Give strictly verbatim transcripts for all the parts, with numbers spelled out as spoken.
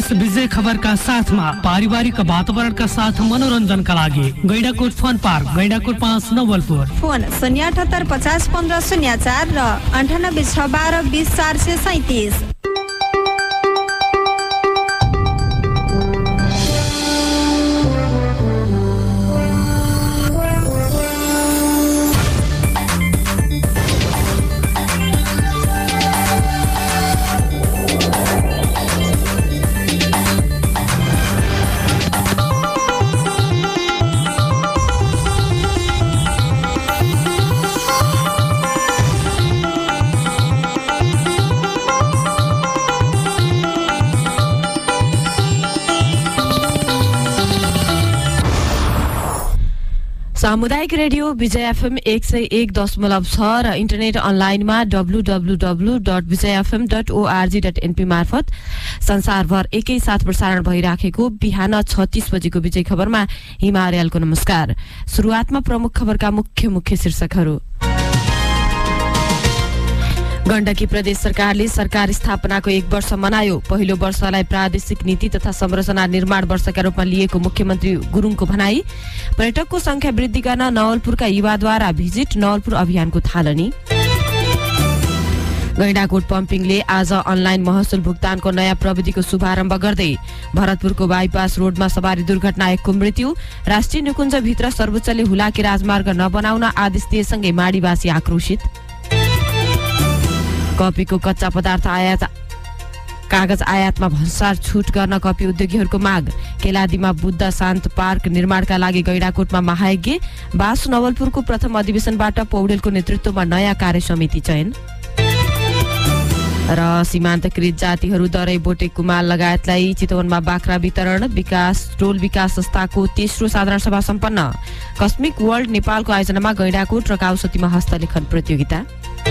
Press विजय खबरका साथमा पारिवारिक वातावरणका साथ मनोरञ्जनका लागि गैंडाकोट फन पार्क, गैंडाकोट पाँच नवलपुर। फोन शून्य अठहत्तर पचास पन्ध्र शून्य चार र अन्ठानब्बे छ बाह्र बिस चार सय सैतिस। सामुदायिक रेडियो विजय एफएम एक सय एक दशमलव छ र इन्टरनेट अनलाइनमा W W W dot Vijay FM dot ORG dot NP मार्फत संसारभर एकैसाथ प्रसारण भइराखेको बिहान छत्तीस बजेको विजय खबरमा हिमार्यालको नमस्कार। सुरुवातमा प्रमुख खबरका मुख्य मुख्य शीर्षकहरू। गण्डकी प्रदेश सरकारले सरकार स्थापनाको एक वर्ष मनायो। पहिलो वर्षलाई प्रादेशिक नीति तथा संरचना निर्माण वर्षका रूपमा लिएको मुख्यमन्त्री गुरुङको भनाई। पर्यटकको संख्या वृद्धि गर्न नवलपुरका युवाद्वारा भिजिट नवलपुर अभियानको थालनी। गैंडाकोट पम्पिङले आज अनलाइन महसुल भुक्तानको नयाँ प्रविधिको शुभारम्भ गर्दै भरतपुरको बाइपास रोडमा सवारी दुर्घटना एकको मृत्यु। राष्ट्रिय निकुञ्जभित्र सर्वोच्चले हुलाकी राजमार्ग नबनाउन आदेश दिएसँगै माडीवासी आक्रोशित। कपीको कच्चा पदार्थ आयात कागज आयातमा भन्सार छुट गर्न कपी उद्योगीहरूको माग। केलादीमा बुद्ध शान्त पार्क निर्माणका लागि गैंडाकोटमा महायज्ञ। बासु नवलपुरको प्रथम अधिवेशनबाट पौडेलको नेतृत्वमा नयाँ कार्य समिति चयन। र सीमान्तकृत जातिहरू दरै बोटे कुमाल लगायतलाई चितवनमा बाख्रा वितरण। विकास टोल विकास संस्थाको तेस्रो साधारण सभा सम्पन्न। कस्मिक वर्ल्ड नेपालको आयोजनामा गैंडाकोट र काउसतीमा हस्तलेखन प्रतियोगिता।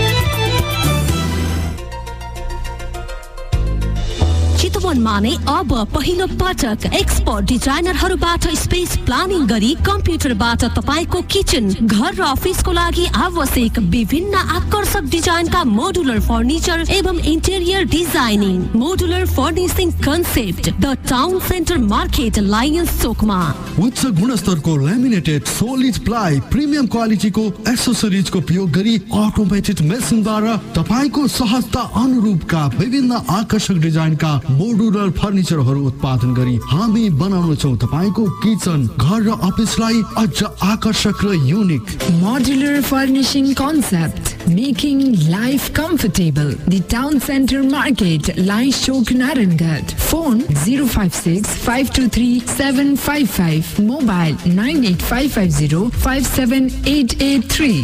चितवनमा नै अब पहिलो पटक एक्सपर्ट डिजाइनरहरूबाट स्पेस प्लानिङ गरी कम्प्युटरबाट तपाईको किचन, घर र अफिसको लागि आवश्यक विभिन्न आकर्षक डिजाइनका मोडुलर फर्निचर एवं interior designing. Modular furnishing concept the town centre market Lions चोकमा। उच्च गुणस्तरको ल्यामिनेटेड सोलिड प्लाई प्रिमियम क्वालिटीको एक्सेसरिजको प्रयोग गरी अटोमेटेड मेसिनद्वारा तपाईको सहजता अनुरूपका विभिन्न आकर्षक डिजाइनका मोडुलर फर्निचरहरू उत्पादन गरी हामी बनाउन छौं तपाईको किचन, घर र अफिसलाई अझ आकर्षक र unique. Modular furnishing concept making life comfortable. The town centre market lines चोक Narayangarh. Phone zero five six five two three seven five five, mobile nine eight five five zero five seven eight eight three।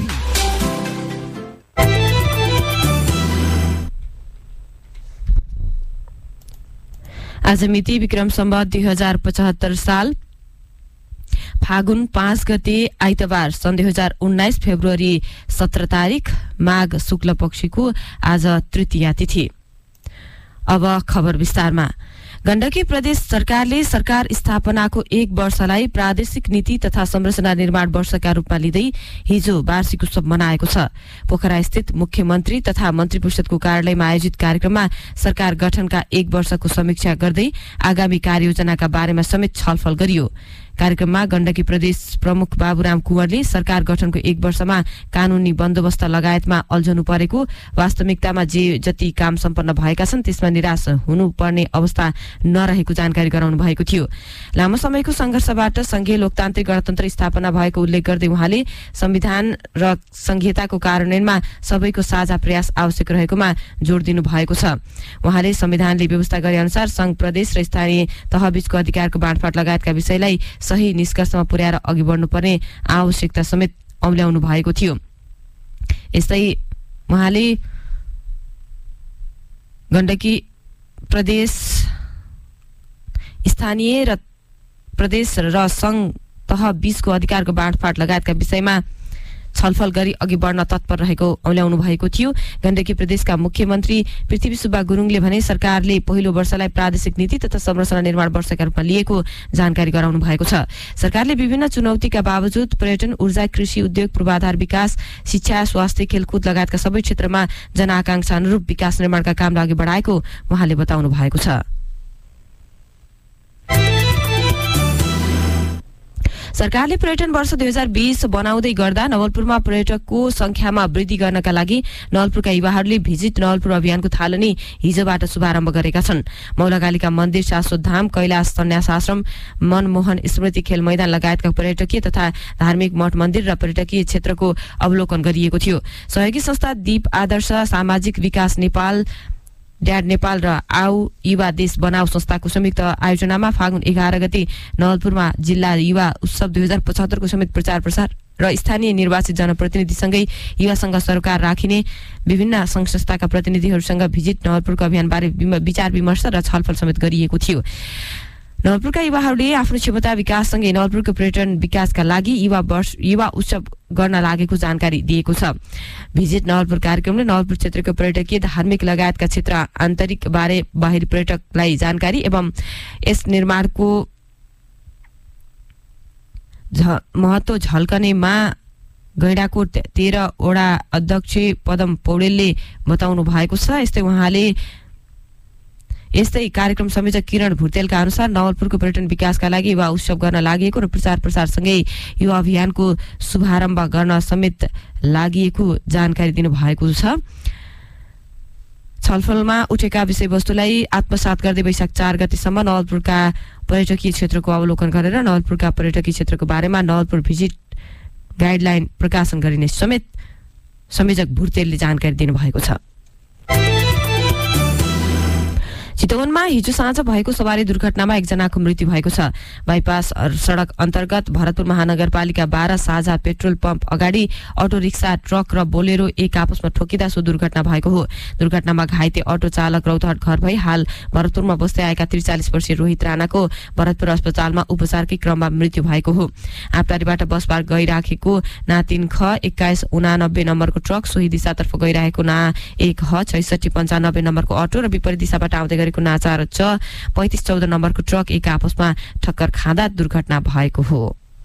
आज मिति विक्रम सम्वत दुई हजार पचहत्तर साल फागुन पाँच गते आइतबार सन् दुई हजार उन्नाइस फेब्रुअरी सत्र तारिक माघ शुक्ल पक्षको आज तृतीया तिथि। अब खबर विस्तारमा। गण्डकी प्रदेश सरकारले सरकार स्थापनाको एक वर्षलाई प्रादेशिक नीति तथा संरचना निर्माण वर्षका रूपमा लिँदै हिजो वार्षिक उत्सव मनाएको छ। पोखरा स्थित मुख्यमन्त्री तथा मन्त्री परिषदको कार्यालयमा आयोजित कार्यक्रममा सरकार गठनका एक वर्षको समीक्षा गर्दै आगामी कार्ययोजनाका बारेमा समेत छलफल गरियो। कार्यक्रममा गण्डकी प्रदेश प्रमुख बाबुराम कुँवरले सरकार गठनको एक वर्षमा कानूनी बन्दोबस्त लगायतमा अल्झनु परेको, वास्तविकतामा जे जति काम सम्पन्न भएका छन् त्यसमा निराश हुनुपर्ने अवस्था नरहेको जानकारी गराउनु भएको थियो। लामो समयको संघर्षबाट संघीय लोकतान्त्रिक गणतन्त्र स्थापना भएको उल्लेख गर्दै उहाँले संविधान र संहिताको कार्यान्वयनमा सबैको साझा प्रयास आवश्यक रहेकोमा जोड दिनु भएको छ। उहाँले संविधानले व्यवस्था गरे अनुसार संघ प्रदेश र स्थानीय तहबीचको अधिकारको बाँडफाँड लगायतका विषयलाई सही निष्कर्षमा पुर्याएर अघि बढ्नुपर्ने आवश्यकता समेत औल्याउनु भएको थियो। यस्तै उहाँले गण्डकी प्रदेश स्थानीय र प्रदेश र संघ तह बीचको अधिकारको बाँडफाँड लगायतका विषयमा छलफल गरी अघि बढ्न तत्पर रहेको औल्याउनु भएको थियो। गण्डकी प्रदेशका मुख्यमन्त्री पृथ्वी सुब्बा गुरुङले भने सरकारले पहिलो वर्षलाई प्रादेशिक नीति तथा संरचना निर्माण वर्षका रूपमा लिएको जानकारी गराउनु भएको छ। सरकारले विभिन्न चुनौतीका बावजुद पर्यटन, ऊर्जा, कृषि, उद्योग, पूर्वाधार विकास, शिक्षा, स्वास्थ्य, खेलकुद लगायतका सबै क्षेत्रमा जनआकांक्षा अनुरूप विकास निर्माणका कामलाई अघि बढाएको उहाँले बताउनु भएको छ। सरकारले पर्यटन वर्ष दुई हजार बीस बनाउँदै गर्दा नवलपुरमा पर्यटकको संख्यामा वृद्धि गर्नका लागि नवलपुरका युवाहरूले भिजिट नवलपुर अभियानको थालनी हिजोबाट शुभारम्भ गरेका छन्। मौलाकालिका मन्दिर, शाश्वत धाम, कैलाश सन्यास आश्रम, मनमोहन स्मृति खेल मैदान लगायतका पर्यटकीय तथा धार्मिक मठ मन्दिर र पर्यटकीय क्षेत्रको अवलोकन गरिएको थियो। सहयोगी संस्था दीप आदर्श, सामाजिक विकास नेपाल, ड्याड नेपाल र आउ युवा देश बनाऊ संस्थाको संयुक्त आयोजनामा फागुन एघार गते नवलपुरमा जिल्ला युवा उत्सव दुई हजार पचहत्तरको समेत प्रचार प्रसार र स्थानीय निर्वाचित जनप्रतिनिधिसँगै युवासँग सरकार राखिने विभिन्न संघ संस्थाका प्रतिनिधिहरूसँग भिजिट नवलपुरको अभियानबारे विचार विमर्श र छलफल समेत गरिएको थियो। नवलपुरका युवाहरूले आफ्नो क्षमता विकाससँगै नवलपुरको पर्यटन विकासका लागि युवा वर्ष युवा उत्सव गर्न लागेको जानकारी दिएको छ। भिजिट नवलपुर कार्यक्रमले नवलपुर क्षेत्रको पर्यटकीय, धार्मिक लगायतका क्षेत्र आन्तरिक बारे बाहिरी पर्यटकलाई जानकारी एवं यस निर्माणको महत्व झल्कनेमा गैंडाकोट तेह्रवटा अध्यक्ष पदम पौडेलले बताउनु भएको छ। यस्तै उहाँले यस्तै कार्यक्रम संयोजक किरण भुटेलका अनुसार नवलपुरको पर्यटन विकासका लागि युवा उत्सव गर्न लागि र प्रचार प्रसारसँगै युवा अभियानको शुभारम्भ गर्न समेत लागि जानकारी दिनुभएको छ। छलफलमा उठेका विषयवस्तुलाई आत्मसात गर्दै वैशाख चार गतेसम्म नवलपुरका पर्यटकीय क्षेत्रको अवलोकन गरेर नवलपुरका पर्यटकीय क्षेत्रको बारेमा नवलपुर भिजिट गाइडलाइन प्रकाशन गरिने समेत संयोजक भुटेलले जानकारी दिनुभएको छ। चितवनमा हिजो साँझ भएको सवारी दुर्घटनामा एकजनाको मृत्यु भएको छ। बाइपास सड़क अन्तर्गत भरतपुर महानगरपालिका बाह्र साझा पेट्रोल पम्प अगाडि अटो रिक्सा, ट्रक र बोलेरो एक आपसमा ठोकिँदा सो दुर्घटना भएको हो। दुर्घटनामा घाइते अटो चालक रौतहट घर भई हाल भरतपुरमा बस्दै आएका त्रिचालिस वर्षीय रोहित राणाको भरतपुर अस्पतालमा उपचारकै क्रममा मृत्यु भएको हो। आप्टारीबाट बस पार्क गइराखेको ना तीन ख एक्काइस उनानब्बे नम्बरको ट्रक सोही दिशातर्फ गइरहेको ना एक ह छैसठी पन्चानब्बे नम्बरको अटो र विपरीत दिशाबाट आउँदै गरेको ना चार च पैंतीस चौध नम्बरको ट्रक एक आपसमा ठक्कर खाँदा दुर्घटना भएको हो।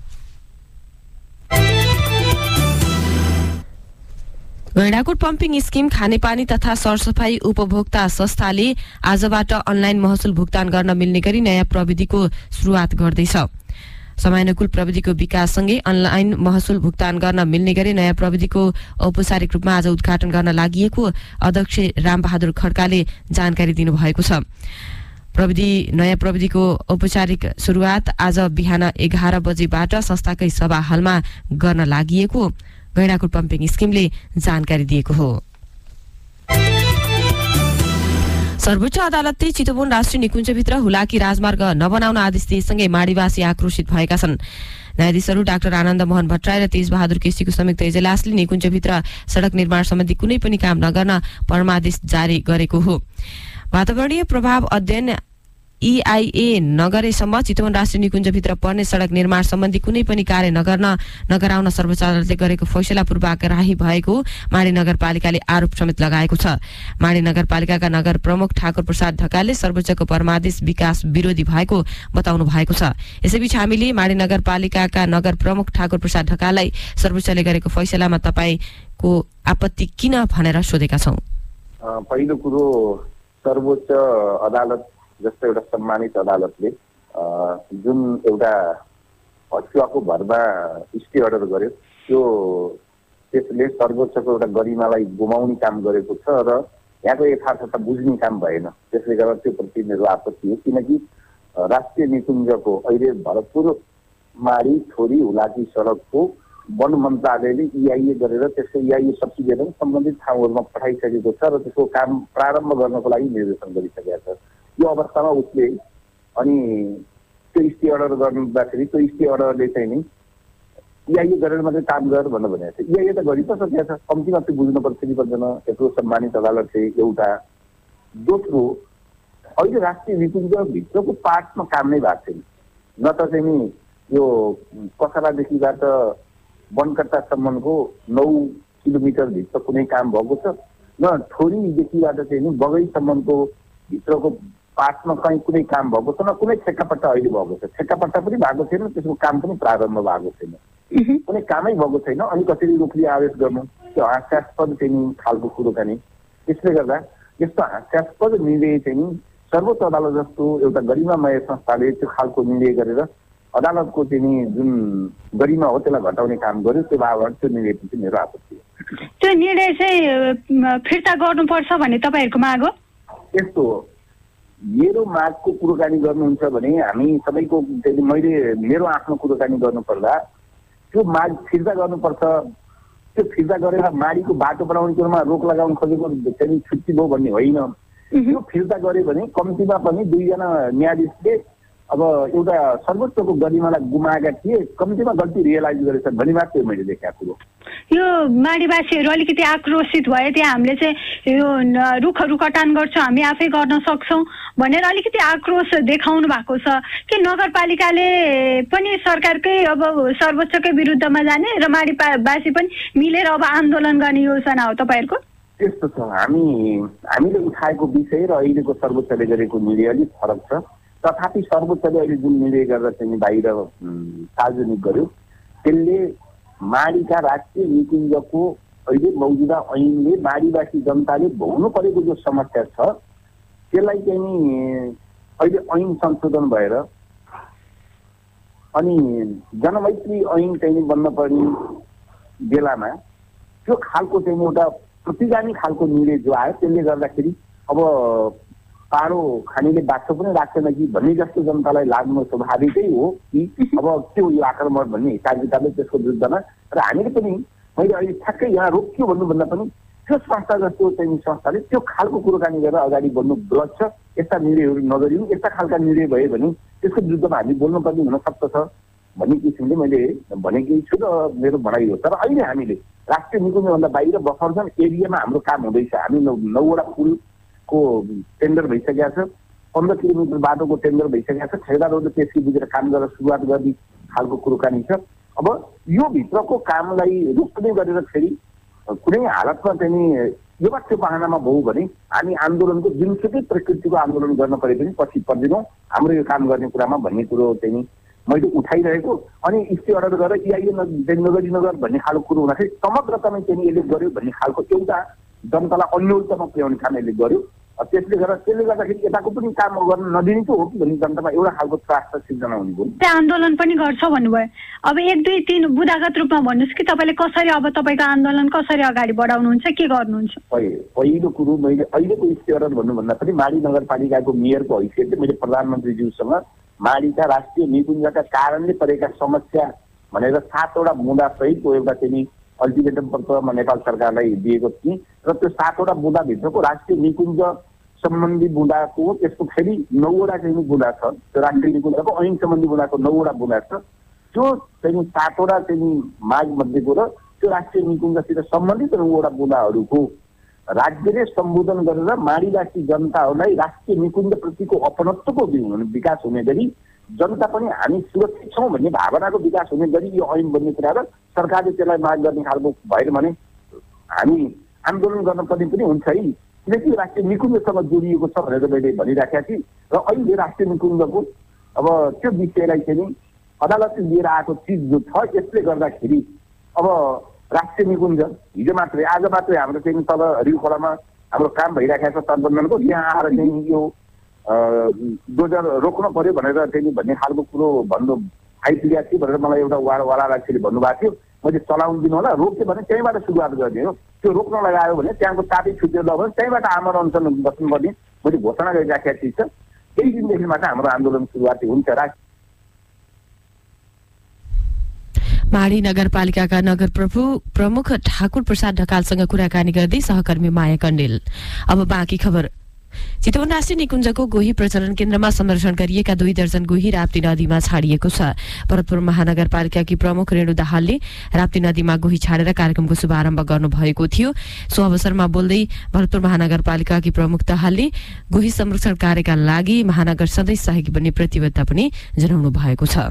गैंडाकोट पम्पिङ स्किम खानेपानी तथा सरसफाई उपभोक्ता संस्थाले आजबाट अनलाइन महसुल भुक्तान गर्न मिल्ने गरी नयाँ प्रविधिको सुरुवात गर्दैछ। समयानुकूल प्रविधिको विकाससँगै अनलाइन महसुल भुक्तान गर्न मिल्ने गरी नयाँ प्रविधिको औपचारिक रूपमा आज उद्घाटन गर्न लागि अध्यक्ष रामबहादुर खड्काले जानकारी दिनुभएको छ। प्रविधि नयाँ प्रविधिको औपचारिक सुरुवात आज बिहान एघार बजेबाट संस्थाकै सभा हलमा गर्न लागि गैंडाकोट पम्पिङ स्किमले जानकारी दिएको हो। सर्वोच्च अदालतले चितवन राष्ट्रिय निकुञ्जभित्र हुलाकी राजमार्ग नबनाउन आदेश दिएसँगै माडीवासी आक्रोशित भएका छन्। न्यायाधीशहरू डाक्टर आनन्द मोहन भट्टराई र तेज बहादुर केसीको संयुक्त इजलासले निकुञ्जभित्र सड़क निर्माण सम्बन्धी कुनै पनि काम नगर्न परमादेश जारी गरेको हो। वातावरणीय प्रभाव अध्ययन ईआईए नगरेसम्म चितवन राष्ट्रिय निकुञ्जभित्र पर्ने सड़क निर्माण सम्बन्धी कुनै पनि कार्य नगर्न नगराउन सर्वोच्च अदालतले गरेको फैसला पूर्वाग्रही भएको माडी नगरपालिकाले आरोप समेत लगाएको छ। माडी नगरपालिकाका नगर प्रमुख ठाकुर प्रसाद ढकालले सर्वोच्चको परमादेश विकास विरोधी भएको बताउनु भएको छ। यसैबीच हामीले माडी नगरपालिकाका नगर प्रमुख ठाकुर प्रसाद ढकाललाई सर्वोच्चले गरेको फैसलामा तपाईको आपत्ति किन भनेर सोधेका छौं। पहिलो कुरो, सर्वोच्च अदालत जस्तो एउटा सम्मानित अदालतले जुन एउटा हचुवाको भरमा स्टे अर्डर गर्यो, त्यो त्यसले सर्वोच्चको एउटा गरिमालाई गुमाउने काम गरेको छ र यहाँको यथार्थता बुझ्ने काम भएन। त्यसले गर्दा त्यो प्रति मेरो आपत्ति हो। किनकि राष्ट्रिय निकुञ्जको अहिले भरतपुर माडी थोरी हुलाकी सडकको वन मन्त्रालयले इआइए गरेर त्यसको इआइए सब्सिडीहरू सम्बन्धित ठाउँहरूमा पठाइसकेको छ र त्यसको काम प्रारम्भ गर्नको लागि निर्देशन गरिसकेको छ। यो अवस्थामा उसले अनि त्यो स्टे अर्डर गर्दाखेरि त्यो स्टे अर्डरले चाहिँ नि इआइए गरेर मात्रै काम गर भनेर भनेको छ। इआइए त गरि त सकेको छ, कम्तीमा त्यो बुझ्नुपर्छ कि पर्दैन। यत्रो सम्मानित अदालतले एउटा। दोस्रो, अहिले राष्ट्रिय निकुञ्जभित्रको पार्टमा काम नै भएको छैन। न त चाहिँ नि यो कचरादेखिबाट वनकट्टासम्मको नौ किलोमिटरभित्र कुनै काम भएको छ, न थोरीदेखिबाट चाहिँ नि बगैसम्मको भित्रको पार्टमा कहीँ कुनै काम भएको छ, न कुनै ठेक्कापट्टा अहिले भएको छ। ठेक्कापट्टा पनि भएको छैन, त्यसको काम पनि प्रारम्भ भएको छैन, कुनै कामै भएको छैन। अनि कसरी रोक्ने आदेश गर्नु, त्यो हास्यास्पद चाहिँ खालको कुरो खाने। त्यसले गर्दा यस्तो हास्यास्पद निर्णय चाहिँ सर्वोच्च अदालत जस्तो एउटा गरिमामय संस्थाले त्यो खालको निर्णय गरेर अदालतको चाहिँ जुन गरिमा हो त्यसलाई घटाउने काम गर्यो, त्यो बाबत त्यो निर्णय चाहिँ मेरो आपत्ति हो। त्यो निर्णय चाहिँ फिर्ता गर्नुपर्छ भन्ने तपाईँहरूको माग हो? यस्तो हो, मेरो मागको कुराकानी गर्नुहुन्छ भने हामी सबैको मैले मेरो आफ्नो कुराकानी गर्नुपर्दा त्यो माग फिर्ता गर्नुपर्छ, त्यो फिर्ता गरेर माडीको बाटो बनाउने कुरामा रोक लगाउन खोजेको चाहिँ छुट्टी भयो भन्ने होइन। त्यो फिर्ता गर्यो भने कम्तीमा पनि दुईजना न्यायाधीशले अब एउटा सर्वोच्चको गरिमालाई गुमाएका थिए, कम्तीमा गल्ती रियलाइज गरेछन् भन्ने मात्रै मैले देखेको कुरो। यो माडीवासीहरू अलिकति आक्रोशित भए त्यहाँ हामीले चाहिँ यो रुखहरू कटान गर्छौँ, हामी आफै गर्न सक्छौँ भनेर अलिकति आक्रोश देखाउनु भएको छ कि नगरपालिकाले पनि सरकारकै अब सर्वोच्चकै विरुद्धमा जाने र माडीवासी पनि मिलेर अब आन्दोलन गर्ने योजना हो तपाईँहरूको? त्यस्तो छ, हामी हामीले उठाएको विषय र अहिलेको सर्वोच्चले गरेको निर्णय अलिक फरक छ। तथापि सर्वोच्चले अहिले जुन निर्णय गरेर चाहिँ बाहिर सार्वजनिक गर्यो त्यसले माडीका राष्ट्रिय निकुञ्जको अहिले मौजुदा ऐनले माडीवासी जनताले भोग्नु परेको जो समस्या छ त्यसलाई चाहिँ अहिले ऐन संशोधन भएर अनि जनमैत्री ऐन चाहिँ बन्न पर्ने बेलामा त्यो खालको चाहिँ एउटा प्रतिगामी खालको निर्णय जो आयो त्यसले गर्दाखेरि अब पारो खानेले बाटो पनि राख्दैन कि भन्ने जस्तो जनतालाई लाग्नु स्वाभाविकै हो कि अब के हो यो आक्रमण भन्ने हिसाब किताबले त्यसको विरुद्धमा र हामीले पनि मैले अहिले ठ्याक्कै यहाँ रोक्यो भन्नुभन्दा पनि त्यो संस्था जस्तो चाहिँ संस्थाले त्यो खालको कुराकानी गरेर अगाडि बढ्नु गलत छ। यस्ता निर्णयहरू नगरिनु, यस्ता खालका निर्णय भयो भने त्यसको विरुद्धमा हामी बोल्नुपर्ने हुन सक्छ भन्ने किसिमले मैले भनेकै छु र मेरो भनाइ हो। तर अहिले हामीले राष्ट्रिय निकुञ्जभन्दा बाहिर बफर एरियामा हाम्रो काम हुँदैछ। हामी नौवटा पुल को टेन्डर भइसकेको छ, पन्ध्र किलोमिटर बाटोको टेन्डर भइसकेको छ, ठेकेदारहरूले त्यसकै बुझेर काम गरेर सुरुवात गर्ने खालको कुराकानी छ। अब यो भित्रको कामलाई रोक्ने गरेर फेरि कुनै हालतमा चाहिँ यो बाटो बहानामा भयो भने हामी आन्दोलनको जुनसुकै प्रकृतिको आन्दोलन गर्न परे पनि पछि पर्दैनौँ हाम्रो यो काम गर्ने कुरामा भन्ने कुरो चाहिँ मैले उठाइरहेको। अनि स्टे अर्डर गरेर इआइए नगरी नगर भन्ने खालको कुरो हुँदाखेरि समग्रतामा चाहिँ यसले गर्यो भन्ने खालको एउटा जनतालाई अन्यलतामा पुर्याउने काम यसले गर्यो। त्यसले गर्दा त्यसले गर्दाखेरि यताको पनि काम गर्न नदिने त हो कि भन्ने जनतामा एउटा खालको त्रास सिर्जना हुने भयो। त्यो आन्दोलन पनि गर्छ भन्नुभयो, अब एक दुई तिन बुदागत रूपमा भन्नुहोस् कि तपाईँले कसरी अब तपाईँको आन्दोलन कसरी अगाडि बढाउनुहुन्छ, के गर्नुहुन्छ? पहिलो कुरो मैले अहिलेको स्टे अर्डर भन्नुभन्दा पनि माडी नगरपालिकाको मेयरको हैसियतले मैले प्रधानमन्त्रीज्यूसँग माडीका राष्ट्रिय निकुञ्जका कारणले परेका समस्या भनेर सातवटा बुँदा सहितको एउटा चाहिँ अल्टिमेटम पत्रमा नेपाल सरकारलाई दिएको थिएँ र त्यो सातवटा बुँदाभित्रको राष्ट्रिय निकुञ्ज सम्बन्धी बुँदाको त्यसको फेरि नौवटा चाहिँ बुँदा छ। त्यो राष्ट्रिय निकुञ्जको ऐन सम्बन्धी बुँदाको नौवटा बुँदा छ। त्यो चाहिँ सातवटा चाहिँ माग मध्येको र त्यो राष्ट्रिय निकुञ्जसित सम्बन्धित नौवटा बुँदाहरूको राज्यले सम्बोधन गरेर माडीवासी जनताहरूलाई राष्ट्रिय निकुञ्जप्रतिको अपनत्वको विकास हुने गरी जनता पनि हामी सुरक्षित छौँ भन्ने भावनाको विकास हुने गरी यो ऐन बन्ने कुरा र सरकारले त्यसलाई माग गर्ने खालको भएर भने हामी आन्दोलन गर्न पर्ने पनि हुन्छ है, किनकि राष्ट्रिय निकुञ्जसँग जोडिएको छ भनेर मैले भनिराखेका थिएँ। र अहिले राष्ट्रिय निकुञ्जको अब त्यो विषयलाई चाहिँ अदालतले लिएर आएको चिज जो छ यसले गर्दाखेरि अब राष्ट्रिय निकुञ्ज हिजो मात्रै आज मात्रै हाम्रो चाहिँ तल रिउखोलामा हाम्रो काम भइराखेको छ तटबन्धनको, यहाँ आएर चाहिँ यो डोजर रोक्न पर्यो भनेर चाहिँ भन्ने खालको कुरो भन्नु आइपुगेको थियो भनेर मलाई एउटा वाला वाला मान्छेले भन्नुभएको थियो। मैले चलाउनु दिनु होला, रोक्यो भने त्यहीँबाट सुरुवात गर्ने हो। त्यो रोक्न लगायो भने त्यहाँको चापै छुटेर लगेर त्यहीँबाट आमरण अनसन बस्नुपर्ने मैले घोषणा गरिराखेको चिज छ। केही दिनदेखिबाट हाम्रो आन्दोलन सुरुवात हुन्छ। माडी नगरपालिकाका नगर प्रमुख ठाकुर प्रसाद ढकालसँग कुराकानी गर्दै सहकर्मी माया कण्डेल। अब बाँकी खबर। चितवन राष्ट्रिय निकुञ्जको गोही प्रचलन केन्द्रमा संरक्षण गरिएका दुई दर्जन गोही राप्ती नदीमा छाडिएको छ। भरतपुर महानगरपालिकाकी प्रमुख रेणु दाहालले राप्ती नदीमा गोही छाडेर कार्यक्रमको शुभारम्भ गर्नुभएको थियो। सो अवसरमा बोल्दै भरतपुर महानगरपालिकाकी प्रमुख दाहालले गोही संरक्षण कार्यका लागि महानगर सधैँ सहयोगी बन्ने प्रतिबद्धता पनि जनाउनु भएको छ।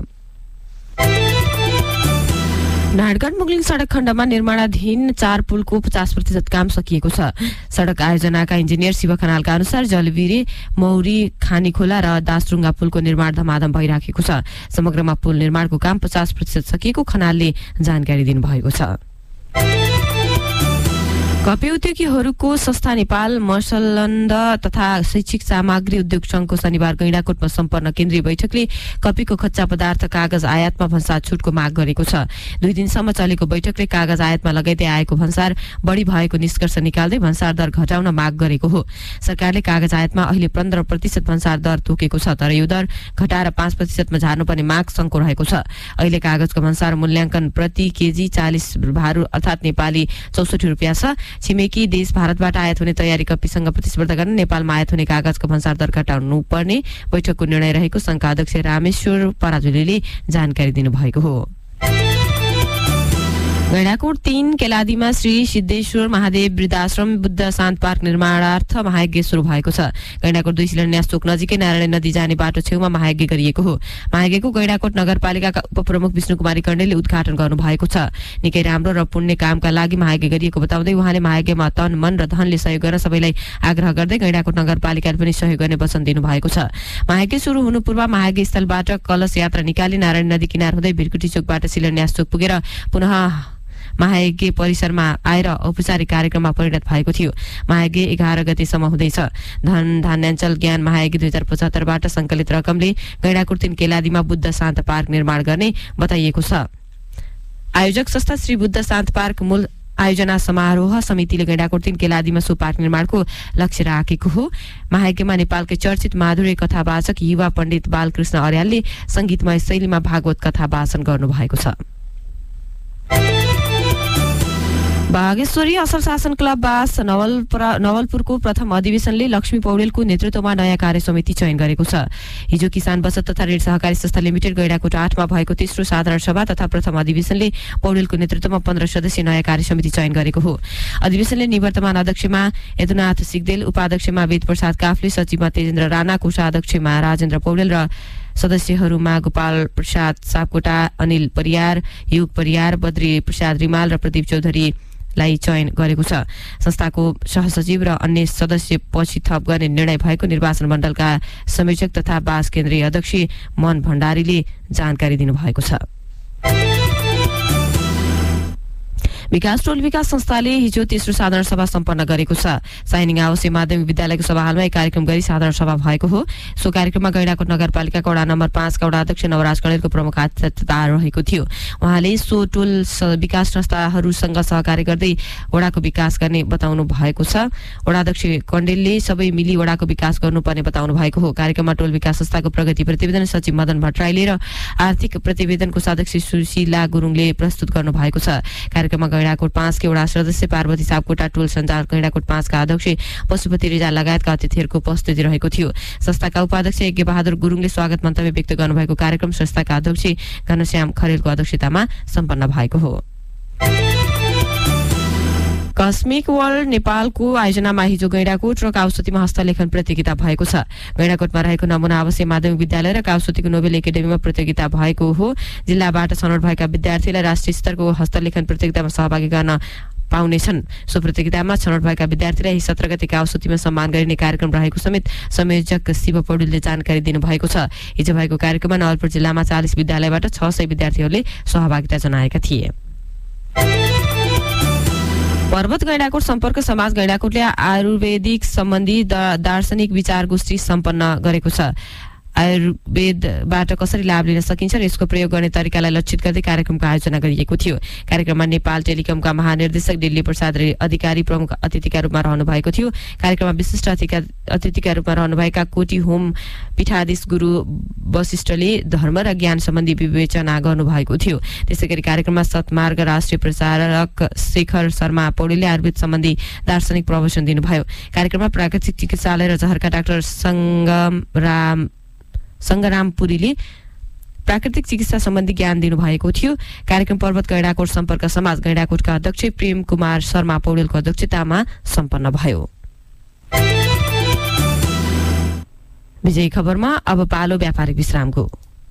नारायणगढ मुगलिङ सड़क खण्डमा निर्माणाधीन चार पुलको पचास प्रतिशत काम सकिएको छ। सड़क आयोजनाका इन्जिनियर शिव खनालका अनुसार जलवीरे मौरी खानीखोला र दासरुङ्गा पुलको निर्माण धमाधम भइराखेको छ। समग्रमा पुल निर्माणको काम पचास प्रतिशत सकिएको खनालले जानकारी दिनुभएको छ। कफी उद्योगीहरूको संस्था नेपाल मसलन्द तथा शैक्षिक सामग्री उद्योग संघको शनिबार गैंडाकोटमा सम्पन्न केन्द्रीय बैठकले कफीको कच्चा पदार्थ कागज आयातमा भन्सार छुटको माग गरेको छ। दुई दिनसम्म चलेको बैठकले कागज आयातमा लगाइदै आएको भन्सार बढी भएको निष्कर्ष निकाल्दै भन्सार दर घटाउन माग गरेको हो। सरकारले कागज आयातमा अहिले पन्ध्र प्रतिशत भन्सार दर तोकेको छ, तर यो दर घटाएर पाँच प्रतिशतमा झार्नुपर्ने माग संघको रहेको छ। अहिले कागजको भन्सार मूल्याङ्कन प्रति केजी चालिस भारू अर्थात् नेपाली चौसठी रुपियाँ छ। छिमेकी देश भारतबाट आयात हुने तयारी कफीसँग प्रतिस्पर्धा गर्न नेपालमा आयात हुने कागजको भन्सार दर घटाउनु पर्ने बैठकको निर्णय रहेको संघका अध्यक्ष रामेश्वर पराजुलीले जानकारी दिनुभएको हो। गैंडाकोट तीन केलादीमा श्री सिद्धेश्वर महादेव वृद्धाश्रम बुद्ध शान्त पार्क निर्माणार्थ महायज्ञ शुरू भएको छ। गैंडाकोट दुई शिलान्यास चोक नजिकै नारायण नदी जाने बाटो छेउमा महायज्ञ गरिएको हो। महायज्ञको गैंडाकोट नगरपालिकाका उपप्रमुख विष्णुकुमारी कण्डेलले उद्घाटन गर्नु भएको छ। निकै राम्रो र पुण्य कामका लागि महायज्ञ गरिएको बताउँदै उहाँले महायज्ञमा तन मन र धनले सहयोग गर्न सबैलाई आग्रह गर्दै गैंडाकोट नगरपालिकाले पनि सहयोग गर्ने वचन दिनुभएको छ। महायज्ञ शुरू हुनु पूर्व महायज्ञ स्थलबाट कलश यात्रा निकाली नारायण नदी किनार हुँदै भिरकुटी चोकबाट शिलान्यास चोक पुगेर पुनः महायज्ञ परिसरमा आएर औपचारिक कार्यक्रममा परिणत भएको थियो। महायज्ञ एघार गतेसम्म हुँदैछ। धन धान्याञ्चल ज्ञान महायज्ञ दुई हजार पचहत्तरबाट संकलित रकमले गैंडाकोट तीन केलादीमा बुद्ध शान्त पार्क निर्माण गर्ने बताइएको छ। आयोजक संस्था श्री बुद्ध शान्त पार्क मूल आयोजना समारोह समितिले गैंडाकोट तीन केलादीमा सो पार्क निर्माणको लक्ष्य राखेको हो। महायज्ञमा नेपालकै चर्चित माधुर्य कथावाचक युवा पण्डित बालकृष्ण अर्यालले संगीतमय शैलीमा भागवत कथा वाचन गर्नुभएको छ। बागेश्वरी असल शासन क्लब बास नवलपुर नवलपुरको प्रथम अधिवेशनले लक्ष्मी पौडेलको नेतृत्वमा नयाँ कार्य समिति चयन गरेको छ। हिजो किसान बचत तथा ऋण सहकारी संस्था लिमिटेड गैंडाकोट आठमा भएको तेस्रो साधारण सभा तथा प्रथम अधिवेशनले पौडेलको नेतृत्वमा पन्ध्र सदस्यीय नयाँ कार्य समिति चयन गरेको हो। अधिवेशनले निवर्तमान अध्यक्षमा यदुनाथ सिगदेल, उपाध्यक्षमा वेद प्रसाद काफ्ले, सचिवमा तेजेन्द्र राणा, कोषाध्यक्षमा राजेन्द्र पौडेल र सदस्यहरूमा गोपाल प्रसाद सापकोटा, अनिल परियार, युग परियार, बद्री प्रसाद रिमाल र प्रदीप चौधरी लाई चयन गरेको छ। संस्थाको सहसचिव र अन्य सदस्य पछि थप गर्ने निर्णय भएको निर्वाचन मण्डलका संयोजक तथा बास केन्द्रीय अध्यक्ष मन भण्डारीले जानकारी दिनुभएको छ। विकास टोल विकास संस्थाले हिजो तेस्रो साधारण सभा सम्पन्न गरेको छ। साइनिङ आवासीय माध्यमिक विद्यालयको सभाहालमा एक कार्यक्रम गरी साधारण सभा भएको हो। सो कार्यक्रममा गैंडाकोट नगरपालिकाका वडा नम्बर पाँचका वडा अध्यक्ष नवराज कणेलको प्रमुख अतिथिता रहेको थियो। उहाँले सो टोल विकास संस्थाहरूसँग सहकार्य गर्दै वडाको विकास गर्ने बताउनु भएको छ। वडा अध्यक्ष कण्डेलले सबै मिली वडाको विकास गर्नुपर्ने बताउनु भएको हो। कार्यक्रममा टोल विकास संस्थाको प्रगति प्रतिवेदन सचिव मदन भट्टराईले र आर्थिक प्रतिवेदन कोषाध्यक्ष सुशीला गुरुङले प्रस्तुत गर्नु भएको छ। कार्यक्रममा गैंडाकोट पाँचकै वडा सदस्य पार्वती सापकोटा, टोल सञ्चालक गैंडाकोट पाँचका अध्यक्ष पशुपति रिजाल लगायतका अतिथिहरूको उपस्थिति रहेको थियो। संस्थाका उपाध्यक्ष यज्ञ बहादुर गुरुङले स्वागत मन्तव्य व्यक्त गर्नुभएको कार्यक्रम संस्थाका अध्यक्ष घनश्याम खरेलको अध्यक्षतामा सम्पन्न भएको हो। कस्मिक वर्ल्ड नेपालको आयोजनामा हिजो गैंडाकोट र काउसतीमा हस्तलेखन प्रतियोगिता भएको छ। गैंडाकोटमा रहेको नमुना आवासीय माध्यमिक विद्यालय र काउसतीको नोबेल एकाडेमीमा प्रतियोगिता भएको हो। जिल्लाबाट छनौट भएका विद्यार्थीलाई राष्ट्रिय स्तरको हस्तलेखन प्रतियोगितामा सहभागी गर्न पाउनेछन्। सो प्रतियोगितामा छनौट भएका विद्यार्थीलाई सत्र गते काउसतीमा सम्मान गरिने कार्यक्रम रहेको समेत संयोजक शिव पौडेलले जानकारी दिनुभएको छ। हिजो भएको कार्यक्रममा नवलपुर जिल्लामा चालिस विद्यालयबाट छ सय विद्यार्थीहरूले सहभागिता जनाएका थिए। पर्वत गैंडाकोट सम्पर्क समाज गैंडाकोटले आयुर्वेदिक सम्बन्धी दार्शनिक विचार गोष्ठी सम्पन्न गरेको छ। आयुर्वेदबाट कसरी लाभ लिन सकिन्छ र यसको प्रयोग गर्ने तरिकालाई लक्षित गर्दै कार्यक्रमको आयोजना गरिएको थियो। कार्यक्रममा नेपाल टेलिकमका महानिर्देशक दिल्ली प्रसाद अधिकारी प्रमुख अतिथिका रूपमा रहनु भएको थियो। कार्यक्रममा विशिष्ट अतिथिका रूपमा रहनुभएका कोटी होम पीठाधीश गुरु वशिष्ठले धर्म र ज्ञान सम्बन्धी विवेचना गर्नुभएको थियो। त्यसैगरी कार्यक्रममा सतमार्ग राष्ट्रिय प्रचारक शेखर शर्मा पौडेलले आयुर्वेद सम्बन्धी दार्शनिक प्रवचन दिनुभयो। कार्यक्रममा प्राकृतिक चिकित्सालय र जहरका डाक्टर संगम संगरामपुरीले प्राकृतिक चिकित्सा सम्बन्धी ज्ञान दिनुभएको थियो। कार्यक्रम पर्वत गैंडाकोट सम्पर्क समाज गैंडाकोटका अध्यक्ष प्रेम कुमार शर्मा पौडेलको अध्यक्षतामा सम्पन्न भयो। विजय खबरमा अब पालो व्यापारिक विश्रामको।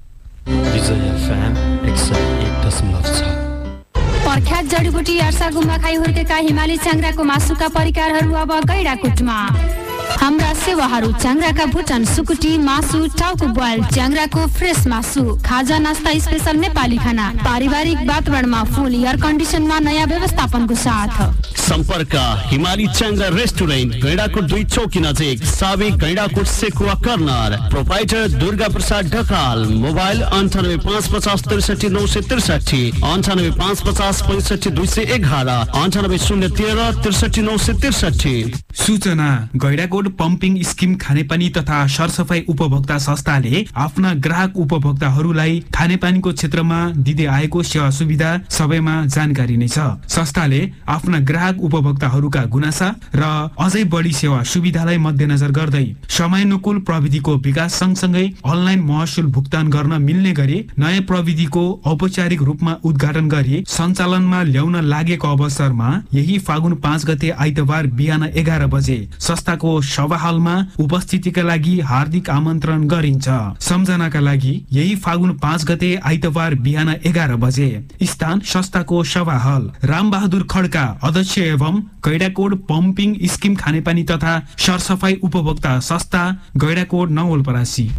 प्रख्यात जडीबुटी यार्सा गुम्बा खाई हुर्केका हिमाली च्याङ्राको मासुका परिकारहरू अब गैंडाकोटमा। हाम्रा सेवाहरू च्याङ्ग्राका भुटान सुकुटी मासु टाउको बोइल च्याङ्ग्राको फ्रेस मासु खाजा नास्ता स्पेशल नेपाली खाना पारिवारिक वातावरणमा फुल एयर कन्डिसनमा नयाँ व्यवस्थापनको साथ सम्पर्क हिमाली च्याङ्ग्रा रेस्टुरेन्ट गैंडाकोट दुई चौकी नजिक साबे Gaindakot Sekuwa corner proprietor Durga Prasad Dhakal mobile अन्ठानब्बे पाँच पचास त्रिसठी नौ सय त्रिसठी अन्ठानब्बे पाँच पचास पैंसठी दुई सय एघार अन्ठानब्बे शून्य तेह्र त्रिसठी नौ सय त्रिसठी। सूचना गैंडाकोट पम्पिङ स्किम खानेपानी तथा सरसफाई उपभोक्ता संस्थाले आफ्ना ग्राहक उपभोक्ताहरूलाई खानेपानीको क्षेत्रमा दिँदै आएको सेवा सुविधा सबैमा जानकारी नै छ। संस्थाले आफ्ना ग्राहक उपभोक्ताहरूका गुनासा र अझै बढी सेवा सुविधालाई मध्यनजर गर्दै समयानुकूल प्रविधिको विकास सँगसँगै अनलाइन महसुल भुक्तान गर्न मिल्ने गरी नयाँ प्रविधिको औपचारिक रूपमा उद्घाटन गरी सञ्चालनमा ल्याउन लागेको अवसरमा यही फागुन पाँच गते आइतबार बिहान एघार बजे संस्थाको सभा हलमा उपस्थितिका लागि हार्दिक आमन्त्रण गरिन्छ। सम्झनाका लागि यही फागुन पाँच गते आइतबार बिहान एघार बजे स्थान संस्थाको सभा हल रामबहादुर खड्का अध्यक्ष एवं गैंडाकोट पम्पिङ स्किम खानेपानी तथा सरसफाई उपभोक्ता संस्था गैंडाकोट नवलपरासी।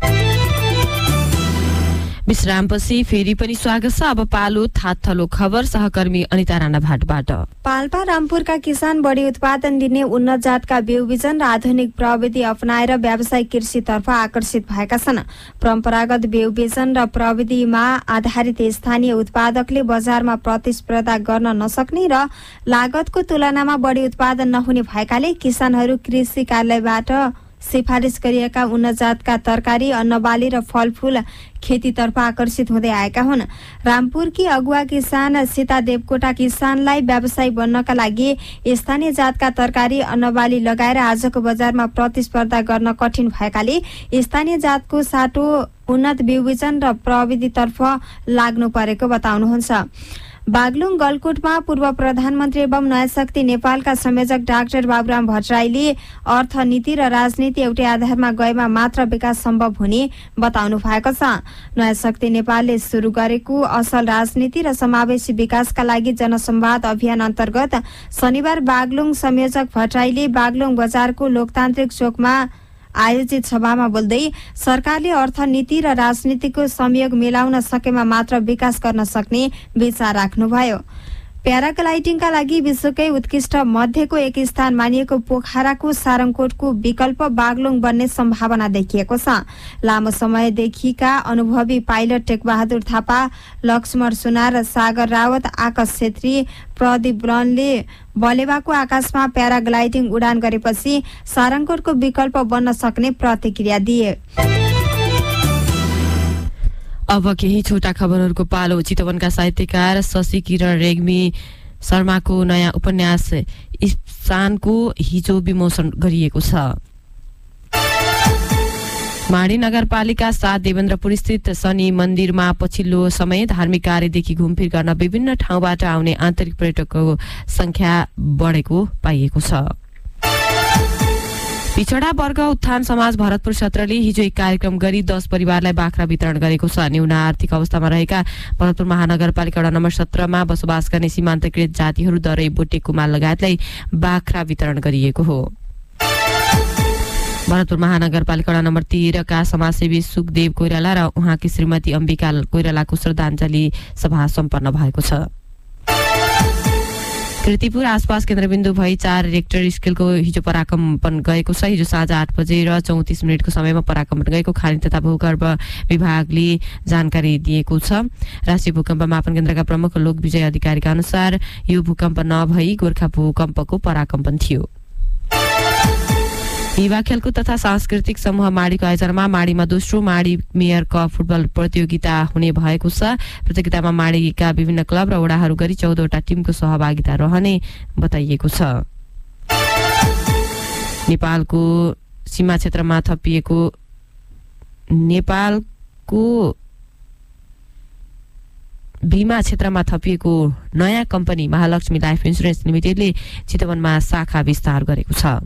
विश्रामपछि फेरि पनि स्वागत छ। अब पालो थातथलो खबर सहकर्मी अनिता राणा भाटबाट। पाल्पा रामपुरका किसान बढी उत्पादन दिने उन्नत जातका बिउ बिजन र आधुनिक प्रविधि अपनाएर व्यावसायिक कृषितर्फ आकर्षित भएका छन्। परम्परागत बिउ बिजन र प्रविधिमा आधारित स्थानीय उत्पादकले बजारमा प्रतिस्पर्धा गर्न नसक्ने र लागतको तुलनामा बढी उत्पादन नहुने भएकाले किसानहरू कृषि कार्यालयबाट सिफारिस गरिएका उन्नत जातका तरकारी अन्नबाली र फलफूल खेतीतर्फ आकर्षित हुँदै आएका हुन्। रामपुरकी अगुवा किसान सीता देवकोटा किसानलाई व्यवसायी बन्नका लागि स्थानीय जातका तरकारी अन्नबाली लगाएर आजको बजारमा प्रतिस्पर्धा गर्न कठिन भएकाले स्थानीय जातको साटो उन्नत बिउ बिजन र प्रविधितर्फ लाग्नु परेको बताउनुहुन्छ। बागलुङ गलकोटमा पूर्व प्रधानमन्त्री एवं नयाँ शक्ति नेपालका संयोजक डाक्टर बाबुराम भट्टराईले अर्थनीति र राजनीति एउटै आधारमा गएमा मात्र विकास सम्भव हुने बताउनु भएको छ। नयाँ शक्ति नेपालले सुरु गरेको असल राजनीति र समावेशी विकासका लागि जनसंवाद अभियान अन्तर्गत शनिबार बागलुङ संयोजक भट्टराईले बागलुङ बजारको लोकतान्त्रिक चोकमा आयोजित सभामा बोल्दै सरकारले अर्थनीति र राजनीतिको संयोग मिलाउन सकेमा मात्र विकास गर्न सक्ने विचार राख्नुभयो। प्याराग्लाइडिङका लागि विश्वकै उत्कृष्ट मध्येको एक स्थान मानिएको पोखराको सारङकोटको विकल्प बागलुङ बन्ने सम्भावना देखिएको छ। लामो समयदेखिका अनुभवी पाइलट टेकबहादुर थापा, लक्ष्मण सुनार, सागर रावत, आकाश छेत्री, प्रदीप ब्रनले बलेवाको आकाशमा प्याराग्लाइडिङ उडान गरेपछि सारङकोटको विकल्प बन्न सक्ने प्रतिक्रिया दिए। अब केही छोटा खबरहरूको पालो। चितवनका साहित्यकार शशि किरण रेग्मी शर्माको नयाँ उपन्यास इफ्सानको हिजो विमोचन गरिएको छ। माडी नगरपालिका सात देवेन्द्रपुर स्थित शनि मन्दिरमा पछिल्लो समय धार्मिक कार्यदेखि घुमफिर गर्न विभिन्न ठाउँबाट आउने आन्तरिक पर्यटकको संख्या बढेको पाइएको छ। पिछडा वर्ग उत्थान समाज भरतपुर सत्रले हिजो एक कार्यक्रम गरी दस परिवारलाई बाख्रा वितरण गरेको छ। न्यून आर्थिक अवस्थामा रहेका भरतपुर महानगरपालिका वडा नम्बर सत्रमा बसोबास गर्ने सीमान्तकृत जातिहरू दरै बोटे कुमाल लगायतलाई बाख्रा वितरण गरिएको हो। भरतपुर महानगरपालिका वडा नम्बर तेह्रका समाजसेवी सुखदेव कोइराला र उहाँकी श्रीमती अम्बिका कोइरालाको श्रद्धाञ्जली सभा सम्पन्न भएको छ। कृतिपुर आसपास केन्द्रबिन्दु भई चार रेक्टर स्केलको हिजो पराकम्पन गएको छ। हिजो साँझ आठ बजे र चौतिस मिनटको समयमा पराकम्पन गएको खानी तथा भूगर्भ विभागले जानकारी दिएको छ। राष्ट्रिय भूकम्प मापन केन्द्रका प्रमुख लोक विजय अधिकारीका अनुसार यो भूकम्प नभई गोर्खा भूकम्पको पराकम्पन थियो। युवा खेलकुद तथा सांस्कृतिक समूह माडीको आयोजनामा माडीमा दोस्रो माडी मेयर कप फुटबल प्रतियोगिता हुने भएको छ। प्रतियोगितामा माडीका विभिन्न क्लब र वडाहरू गरी चौधवटा टिमको सहभागिता रहने बताइएको छ। नेपालको सीमा क्षेत्रमा थपिएको नेपालको बीमा क्षेत्रमा थपिएको नयाँ कम्पनी महालक्ष्मी लाइफ इन्सुरेन्स लिमिटेडले चितवनमा शाखा विस्तार गरेको छ।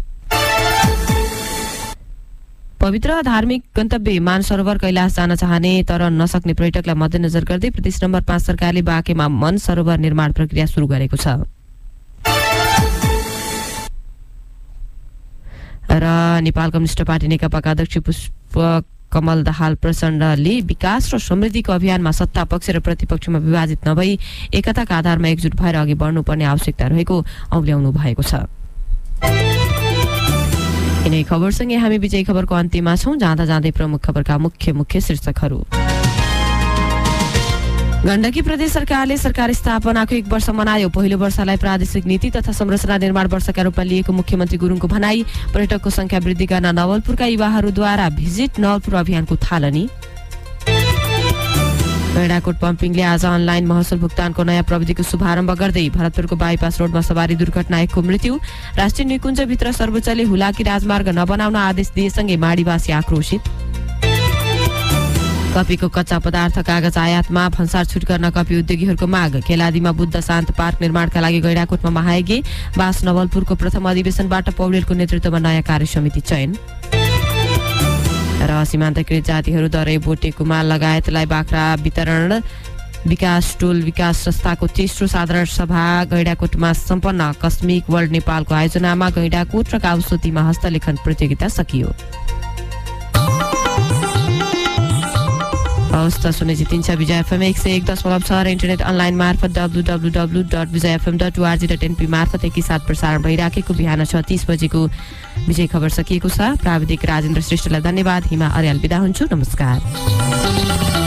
पवित्र धार्मिक गन्तव्य मानसरोवर कैलाश जान चाहने तर नसक्ने पर्यटकलाई मध्यनजर गर्दै प्रदेश नम्बर पाँच सरकारले बाँकेमा मन सरोवर निर्माण प्रक्रिया सुरु गरेको छ। र नेपाल कम्युनिस्ट पार्टी नेकपाका अध्यक्ष पुष्प कमल दाहाल प्रचण्डले विकास र समृद्धिको अभियानमा सत्ता पक्ष र प्रतिपक्षमा विभाजित नभई एकताका आधारमा एकजुट भएर अघि बढ्नुपर्ने आवश्यकता रहेको औल्याउनु भएको छ। यिनै खबरसँगै हामी विजय खबरको अन्त्यमा छौं। जाँदा जाँदै प्रमुख खबरका मुख्य मुख्य शीर्षकहरू। गण्डकी प्रदेश सरकारले सरकार स्थापनाको एक वर्ष मनायो। पहिलो वर्षलाई प्रादेशिक नीति तथा संरचना निर्माण वर्षका रूपमा लिएको मुख्यमन्त्री गुरुङको भनाई। पर्यटकको संख्या वृद्धि गर्न नवलपुरका युवाहरूद्वारा भिजिट नवलपुर अभियानको थालनी। गैंडाकोट पम्पिङले आज अनलाइन महसुल भुक्तानको नयाँ प्रविधिको शुभारम्भ गर्दै भरतपुरको बाइपास रोडमा सवारी दुर्घटना एकको मृत्यु। राष्ट्रिय निकुञ्जभित्र सर्वोच्चले हुलाकी राजमार्ग नबनाउन आदेश दिएसँगै माडीवासी आक्रोशित। कपीको कच्चा पदार्थ कागज आयातमा भन्सार छुट गर्न कपी उद्योगीहरूको माग। केलादीमा बुद्ध शान्त पार्क निर्माणका लागि गैंडाकोटमा महायज्ञ। बास नवलपुरको प्रथम अधिवेशनबाट पौडेलको नेतृत्वमा नयाँ कार्य समिति चयन। र सीमान्तकृत जातिहरू दरै बोटे कुमाल लगायतलाई बाख्रा वितरण। विकास टोल विकास संस्थाको तेस्रो साधारण सभा गैंडाकोटमा सम्पन्न। कस्मिक वर्ल्ड नेपालको आयोजनामा गैंडाकोट र काउसोतीमा हस्तलेखन प्रतियोगिता सकियो। हवस् त सुने जितिन्छ विजय एफएम एक सय एक दशमलव छ र इन्टरनेट अनलाइन मार्फत W W W dot Vijay FM dot ORG dot NP मार्फत एकैसाथ प्रसारण भइराखेको बिहान छ तीस बजेको विजय खबर सकिएको छ। प्राविधिक राजेन्द्र श्रेष्ठलाई धन्यवाद। हिमा अर्याल बिदा हुन्छु। नमस्कार।